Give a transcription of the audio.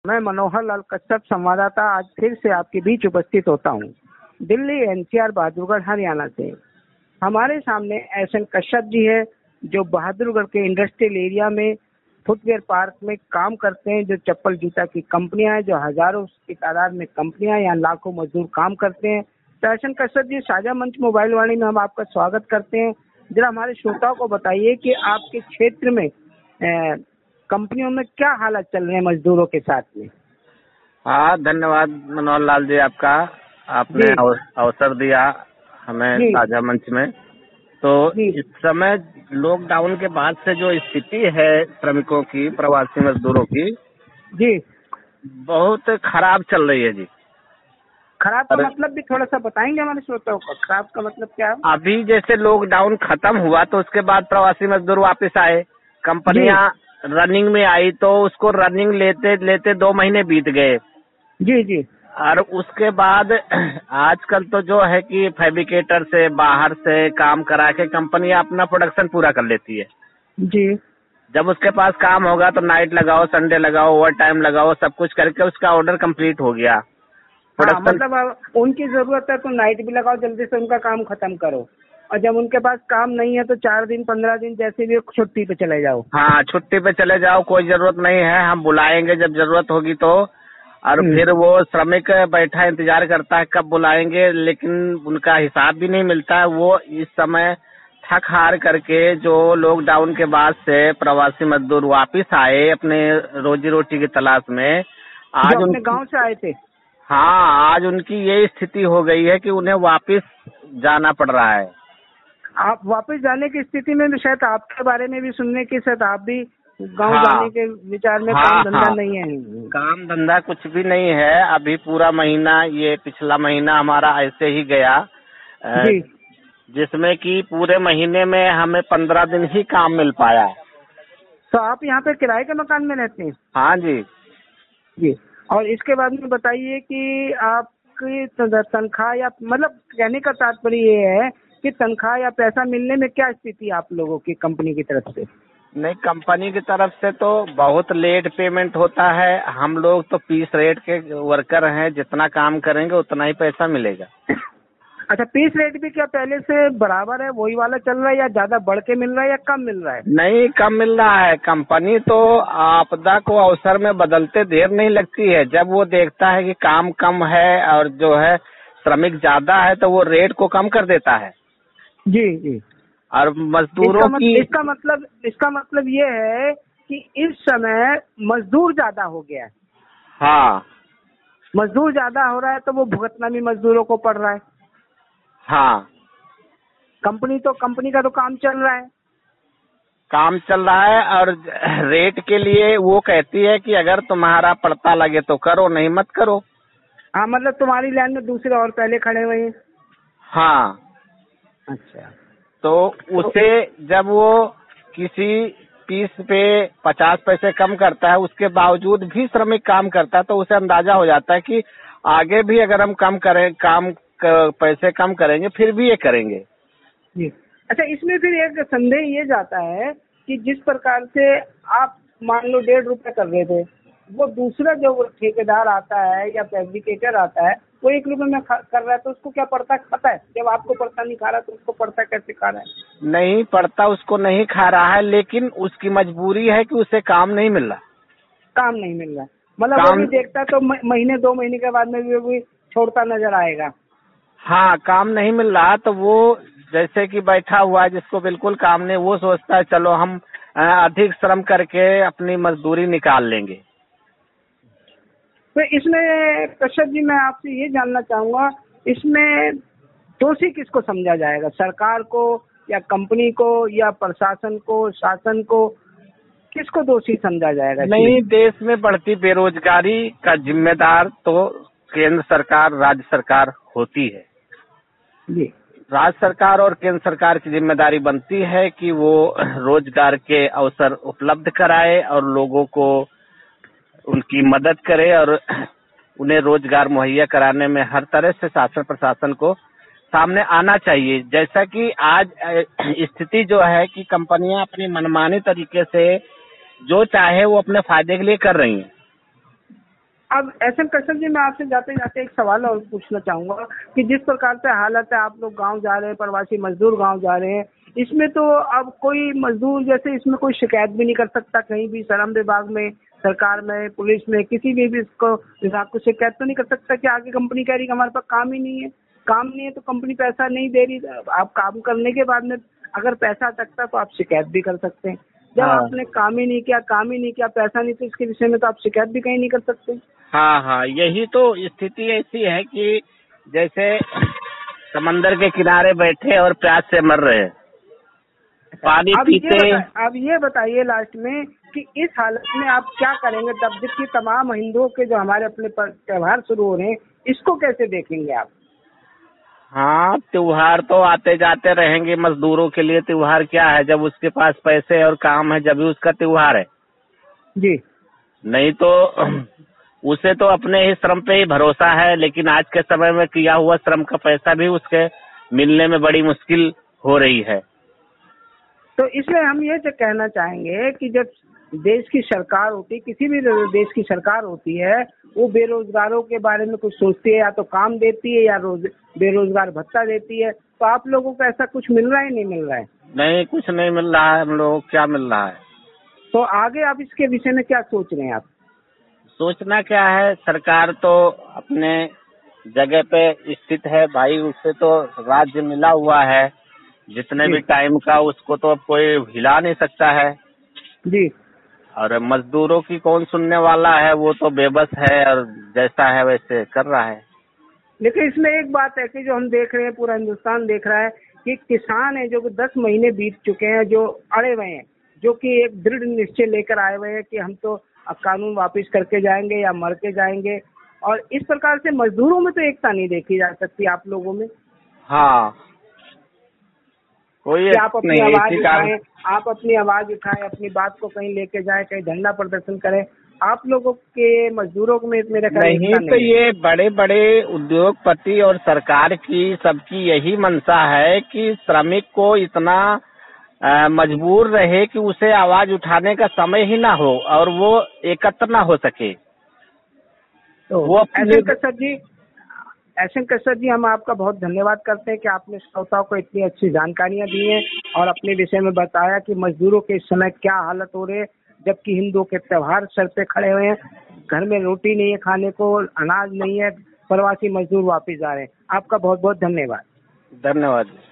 मैं मनोहर लाल कश्यप संवाददाता आज फिर से आपके बीच उपस्थित होता हूँ, दिल्ली एनसीआर बहादुरगढ़ हरियाणा से। हमारे सामने एसएन कश्यप जी है जो बहादुरगढ़ के इंडस्ट्रियल एरिया में फुटवेयर पार्क में काम करते हैं। जो चप्पल जूता की कंपनियां हैं, जो हजारों की तादाद में कंपनियां, यहाँ लाखों मजदूर काम करते हैं। तो एसएन कश्यप जी, साझा मंच मोबाइल वाणी में हम आपका स्वागत करते हैं। जरा हमारे श्रोताओं को बताइए कि आपके क्षेत्र में कंपनियों में क्या हालात चल रहे हैं मजदूरों के साथ में। हाँ, धन्यवाद मनोहर लाल जी, आपने अवसर दिया हमें साझा मंच में। तो इस समय लॉकडाउन के बाद से जो स्थिति है श्रमिकों की, प्रवासी मजदूरों की, जी बहुत खराब चल रही है जी। खराब का मतलब भी थोड़ा सा बताएंगे हमारे श्रोताओं को, खराब का मतलब क्या है? अभी जैसे लॉकडाउन खत्म हुआ तो उसके बाद प्रवासी मजदूर वापस आए, कंपनियां रनिंग में आई, तो उसको रनिंग लेते लेते 2 महीने बीत गए। जी। और उसके बाद आजकल तो जो है कि फैब्रिकेटर से बाहर से काम करा के कंपनियां अपना प्रोडक्शन पूरा कर लेती है जी। जब उसके पास काम होगा तो नाइट लगाओ, संडे लगाओ, ओवर टाइम लगाओ, सब कुछ करके उसका ऑर्डर कंप्लीट हो गया। मतलब उनकी जरूरत है तो नाइट भी लगाओ, जल्दी से उनका काम खत्म करो। और जब उनके पास काम नहीं है तो 4 दिन 15 दिन जैसे भी छुट्टी पे चले जाओ। हाँ, छुट्टी पे चले जाओ, कोई जरूरत नहीं है, हम बुलाएंगे जब जरूरत होगी तो। और फिर वो श्रमिक बैठा इंतजार करता है कब बुलाएंगे, लेकिन उनका हिसाब भी नहीं मिलता है। वो इस समय थक हार करके जो लॉकडाउन के बाद से प्रवासी मजदूर वापिस आए अपने रोजी रोटी की तलाश में, आज अपने गांव से आए थे। हाँ, आज उनकी ये स्थिति हो गई है कि उन्हें वापिस जाना पड़ रहा है। आप वापस जाने की स्थिति में भी शायद आपके बारे में भी सुनने की, शायद आप भी गांव जाने के विचार में। काम धंधा नहीं है? काम धंधा कुछ भी नहीं है। अभी पूरा महीना, ये पिछला महीना हमारा ऐसे ही गया जी, जिसमें कि पूरे महीने में हमें 15 दिन ही काम मिल पाया। तो आप यहाँ पे किराए के मकान में रहते हैं? हाँ जी। और इसके बाद में बताइए कि आपकी तनख्वाह, या मतलब कहने का तात्पर्य ये है कि तनख्वाह या पैसा मिलने में क्या स्थिति है आप लोगों की कंपनी की तरफ से? नहीं, कंपनी की तरफ से तो बहुत लेट पेमेंट होता है। हम लोग तो पीस रेट के वर्कर हैं, जितना काम करेंगे उतना ही पैसा मिलेगा। अच्छा, पीस रेट भी क्या पहले से बराबर है, वही वाला चल रहा है, या ज्यादा बढ़ के मिल रहा है या कम मिल रहा है? नहीं, कम मिल रहा है। कंपनी तो आपदा को अवसर में बदलते देर नहीं लगती है। जब वो देखता है कि काम कम है और जो है श्रमिक ज्यादा है तो वो रेट को कम कर देता है। जी। और मजदूरों की इसका मतलब ये है कि इस समय मजदूर ज्यादा हो गया है। हाँ, मजदूर ज्यादा हो रहा है तो वो भुगतना भी मजदूरों को पड़ रहा है। हाँ, कंपनी का तो काम चल रहा है। काम चल रहा है और रेट के लिए वो कहती है कि अगर तुम्हारा पड़ता लगे तो करो, नहीं मत करो। हाँ, मतलब तुम्हारी लाइन में दूसरे और पहले खड़े हुए हैं। हाँ। अच्छा, तो उसे जब वो किसी पीस पे 50 पैसे कम करता है, उसके बावजूद भी श्रमिक काम करता है, तो उसे अंदाजा हो जाता है कि आगे भी अगर हम पैसे कम करेंगे फिर भी ये करेंगे जी। अच्छा, इसमें फिर एक संदेह ये जाता है कि जिस प्रकार से आप मान लो 1.5 रुपए कर रहे थे, वो दूसरा जो ठेकेदार आता है या फैब्रिकेटर आता है वो 1 रुपए में कर रहा है, तो उसको क्या पड़ता पता है? जब आपको पड़ता नहीं खा रहा तो उसको पड़ता कैसे खा रहा है? नहीं पड़ता, उसको नहीं खा रहा है, लेकिन उसकी मजबूरी है कि उसे काम नहीं मिल रहा। काम नहीं मिल रहा, मतलब वो भी देखता तो महीने 2 महीने के बाद में भी वो छोड़ता नजर आएगा। हाँ, काम नहीं मिल रहा तो वो जैसे कि बैठा हुआ है जिसको बिल्कुल काम नहीं, वो सोचता है चलो हम अधिक श्रम करके अपनी मजदूरी निकाल लेंगे। तो इसमें कश्यप जी, मैं आपसे ये जानना चाहूंगा, इसमें दोषी किसको समझा जाएगा? सरकार को या कंपनी को या प्रशासन को, शासन को? किसको दोषी समझा जाएगा? नहीं, देश में बढ़ती बेरोजगारी का जिम्मेदार तो केंद्र सरकार, राज्य सरकार होती है जी। राज्य सरकार और केंद्र सरकार की जिम्मेदारी बनती है कि वो रोजगार के अवसर उपलब्ध कराए और लोगों को उनकी मदद करे और उन्हें रोजगार मुहैया कराने में हर तरह से शासन प्रशासन को सामने आना चाहिए। जैसा कि आज स्थिति जो है कि कंपनियां अपनी मनमानी तरीके से जो चाहे वो अपने फायदे के लिए कर रही हैं। अब एसएन कश्यप जी, मैं आपसे जाते जाते एक सवाल और पूछना चाहूंगा कि जिस प्रकार से हालत है, आप लोग गांव जा रहे हैं, प्रवासी मजदूर गांव जा रहे हैं, इसमें तो अब कोई मजदूर जैसे इसमें कोई शिकायत भी नहीं कर सकता कहीं भी, श्रम विभाग में, सरकार में, पुलिस में, किसी भी इसको विभाग को शिकायत तो नहीं कर सकता कि आगे कंपनी कह रही कि हमारे पास काम ही नहीं है, काम नहीं है तो कंपनी पैसा नहीं दे रही। आप काम करने के बाद में अगर पैसा अटकता तो आप शिकायत भी कर सकते हैं। जब हाँ आपने काम ही नहीं किया, पैसा नहीं, तो इसके विषय में तो आप शिकायत भी कहीं नहीं कर सकते। हाँ हाँ, यही तो स्थिति ऐसी है कि जैसे समंदर के किनारे बैठे और प्यास से मर रहे हैं, पानी पीते। अब ये बताइए लास्ट में कि इस हालत में आप क्या करेंगे, तब जबकि तमाम हिंदुओं के जो हमारे अपने त्योहार शुरू हो रहे हैं, इसको कैसे देखेंगे आप? हाँ, त्योहार तो आते जाते रहेंगे। मजदूरों के लिए त्योहार क्या है, जब उसके पास पैसे और काम है जब भी उसका त्योहार है जी। नहीं तो उसे तो अपने ही श्रम पे ही भरोसा है, लेकिन आज के समय में किया हुआ श्रम का पैसा भी उसके मिलने में बड़ी मुश्किल हो रही है। तो इसमें हम ये कहना चाहेंगे कि जब देश की सरकार होती, किसी भी देश की सरकार होती है, वो बेरोजगारों के बारे में कुछ सोचती है, या तो काम देती है या बेरोजगार भत्ता देती है। तो आप लोगों को ऐसा कुछ मिल रहा है, नहीं मिल रहा है? नहीं, कुछ नहीं मिल रहा है। हम लोगों को क्या मिल रहा है? तो आगे आप इसके विषय में क्या सोच रहे हैं? आप सोचना क्या है, सरकार तो अपने जगह पे स्थित है भाई, उससे तो राज्य मिला हुआ है जितने भी टाइम का, उसको तो अब कोई हिला नहीं सकता है जी। और मजदूरों की कौन सुनने वाला है, वो तो बेबस है और जैसा है वैसे कर रहा है। लेकिन इसमें एक बात है कि जो हम देख रहे हैं, पूरा हिंदुस्तान देख रहा है कि किसान है जो 10 महीने बीत चुके हैं, जो अड़े हुए हैं, जो कि एक दृढ़ निश्चय लेकर आए हुए हैं कि हम तो अब कानून वापस करके जाएंगे या मर के जाएंगे। और इस प्रकार से मजदूरों में तो एकता नहीं देखी जा सकती आप लोगों में। हाँ, कोई आप अपनी आवाज उठाएं, अपनी बात को कहीं लेके जाएं, कहीं धरना प्रदर्शन करें। आप लोगों के मजदूरों में मेरे ख्याल नहीं तो ये बड़े बड़े उद्योगपति और सरकार की सबकी यही मंशा है कि श्रमिक को इतना मजबूर रहे कि उसे आवाज उठाने का समय ही ना हो और वो एकत्र ना हो सके। तो वो एसएन कश्यप जी, हम आपका बहुत धन्यवाद करते हैं कि आपने श्रोताओं को इतनी अच्छी जानकारियां दी हैं और अपने विषय में बताया कि मजदूरों के इस समय क्या हालत हो रही है, जबकि हिंदुओं के त्योहार सर पे खड़े हुए हैं, घर में रोटी नहीं है खाने को, अनाज नहीं है, प्रवासी मजदूर वापिस आ रहे हैं। आपका बहुत बहुत धन्यवाद। धन्यवाद।